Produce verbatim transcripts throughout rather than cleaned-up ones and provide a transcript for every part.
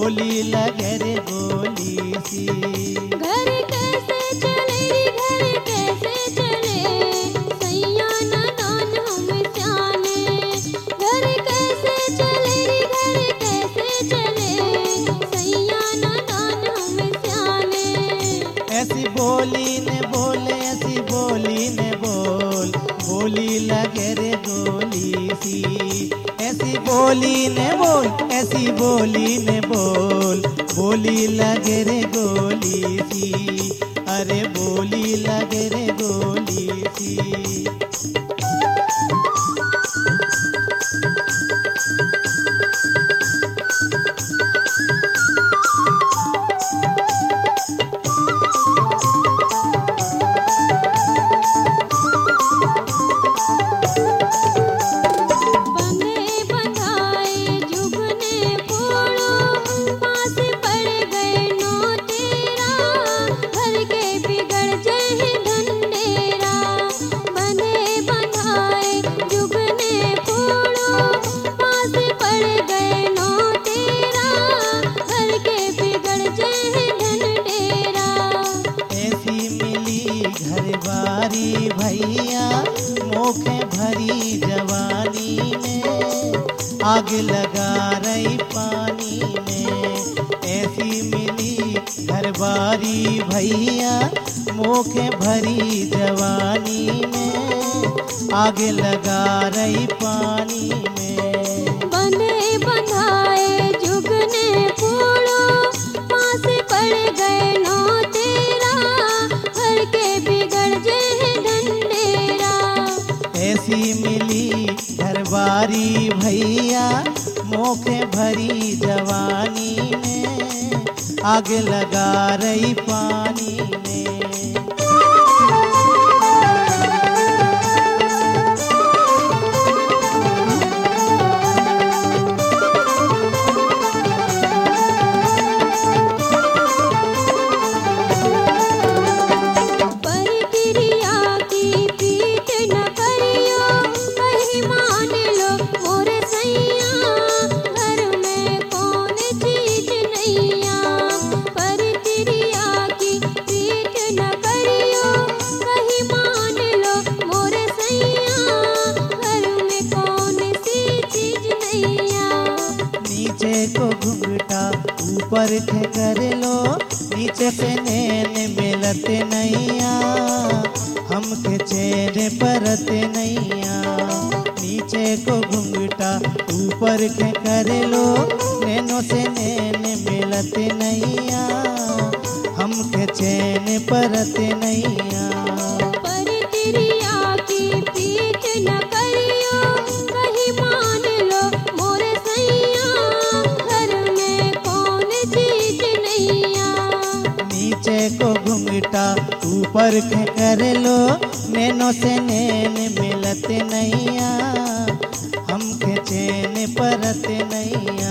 बोली लगे रे गोली सी। घर कैसे चले रे घर कैसे चले, सैया नदान हम सियाने। घर कैसे चले रे घर कैसे चले, सैया नदान हम सियाने। ऐसी बोली ने बोले ऐसी बोली ने बोल, बोली लगे रे गोली सी। ऐसी बोली ने बोल ऐसी बोली ने बोल, बोली लगे रे गोली सी। अरे बोली लगे रे गोली सी। घरबारी भैया मोखे भरी जवानी में, आग लगा रही पानी में। ऐसी मिली घरबारी भैया मोखे भरी जवानी में, आग लगा रही पानी में। बंधे बंधाए जुगने फूलो, पास पड़ गए नो तेरा, घर के बिगड़ जे ढंढेरा। ऐसी मिली घरबारी भैया मोखे भरी जवानी में, आग लगा रही पानी में। को घुंघटा ऊपर थे कर लो, नीचे से नैन मिलते नैया, हमके चेहरे परते नैया। नीचे को घुंघटा ऊपर के कर लो, नैनों से नैन मिलते नैया, हमके चैन परते नैया। को घुंघटा ऊपर के कर लो, नैनों से नैन मिलते नैया, हमके चैन परते नैया।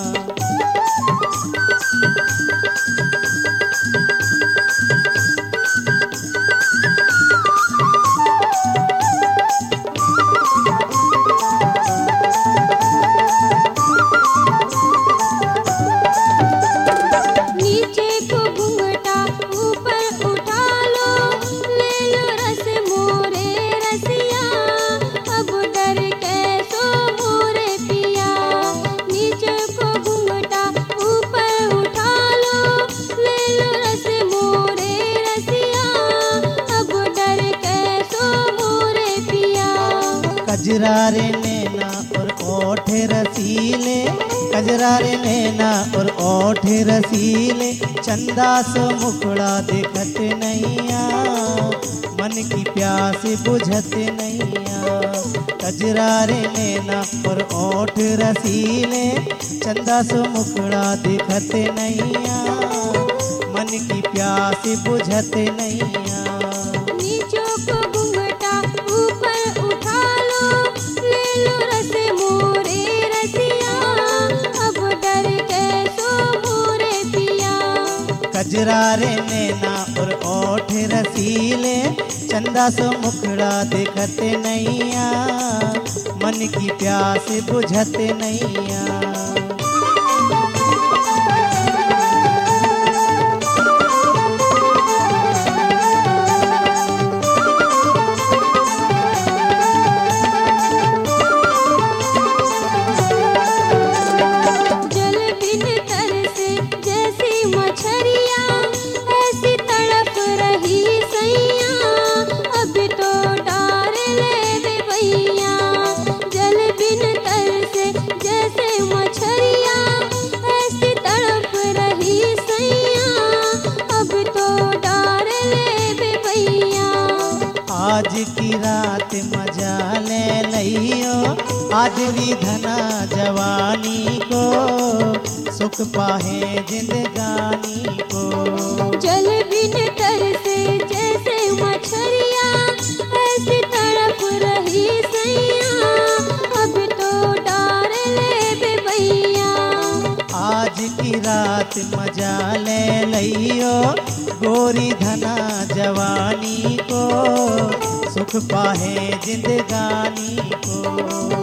कजरारे नैना और ओठ रसीले, कजरारे नैना और ओठ रसीले, चंदा सो मुखड़ा देखत नैया, मन की प्यास बुझत नैया। कजरारे नैना और ओठ रसीले, चंदा सो मुखड़ा देखत नैया, मन की प्यास बुझत नैया। कजरारे नैना और ओठ रसीले, चंदा सो मुखड़ा देखत नैया, मन की प्यास बुझत नैया। आज ली धना जवानी को, सुख पाहे जिंदगानी को। जल बिन तरसे जैसे मछरिया, ऐसी तड़प रही सैया, अब तो डार ले बेबैया। आज की रात मजा ले लइयो, गोरी धना जवानी को, सुख पाहे जिंदगानी को।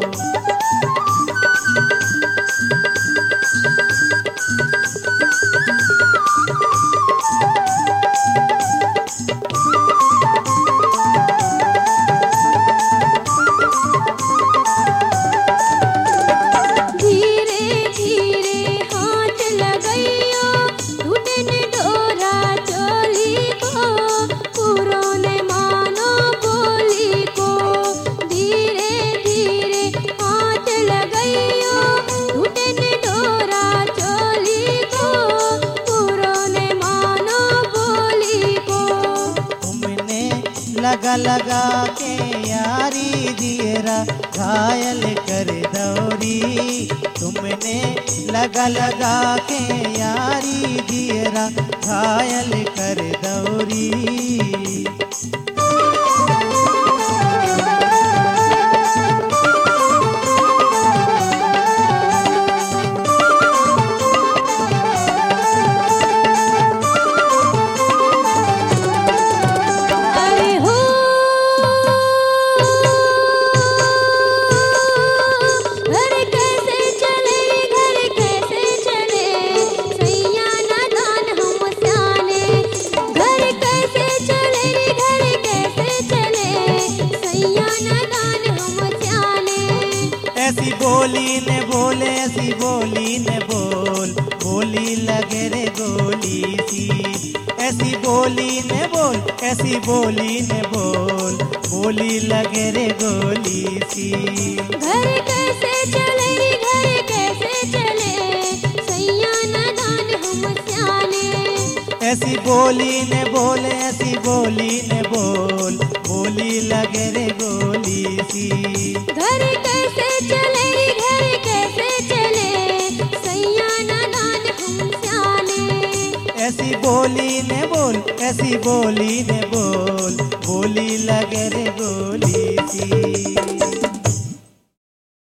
लगा लगा के यारी दियरा, घायल कर दौरी। तुमने लगा लगा के यारी दियरा, घायल कर दौरी। ऐसी बोली ने बोले, ऐसी बोली ने बोल, बोली लगे रे गोली सी। ऐसी बोली ने बोल, ऐसी बोली ने बोल, बोली लगे रे गोली सी। घर कैसे चले रे, घर कैसे चले, सैया नादान हम स्याने। ऐसी बोली ने बोले, ऐसी बोली ने बोल, बोली लगे रे गोली सी। घर कैसे चले रे, घर कैसे चले, सैया नादान हम स्याने। ऐसी बोली ने बोल, ऐसी बोली ने बोल, बोली लगे रे गोली सी।